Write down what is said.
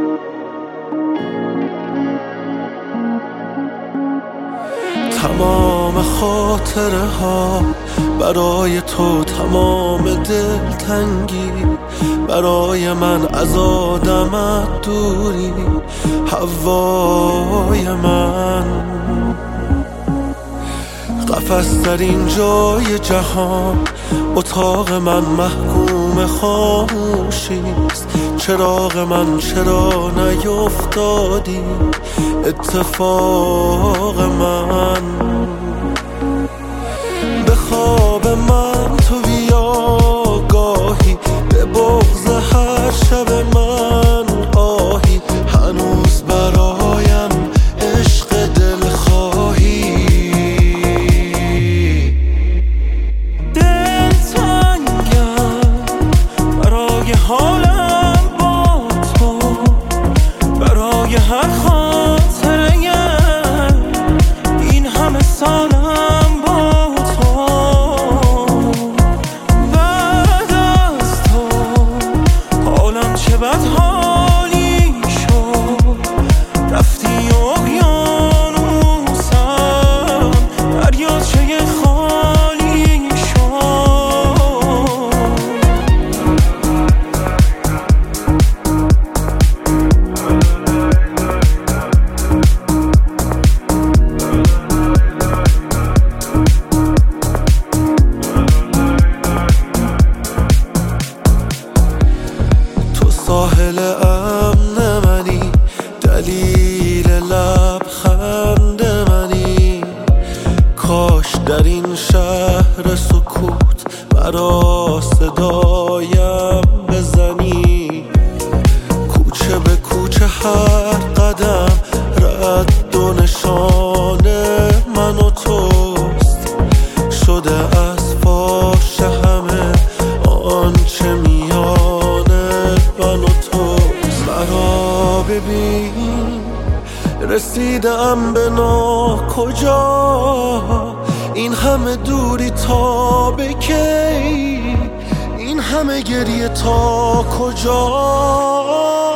تمام خاطره ها برای تو، تمام دلتنگی برای من، از آدمت دوری هوای من. قفس در این جای جهان، اتاق من محکوم خاموشیست. چراغ من چرا نیفتادی اتفاق من؟ به خواب من تو بیا گاهی، به بغض هر شب من آهی. هنوز برایم عشق دلخواهی. دلتنگم برای حالم با تو، برای هر خاطره این همه سالم با تو. بعد از تو حالم چه بد حالی شد. رفتی اقیانوسم، دریاچه خالی شد. ساحل امن منی، دلیل لبخند منی. کاش در این شهر سکوت برا صدایم بزنی. کوچه به کوچه هر قدم رد و نشان من و توست. شده از فاش همه آنچه میان من و توست. مرا ببین رسیدم به ناکجا. این همه دوری تا به کی؟ این همه گریه تا کجا؟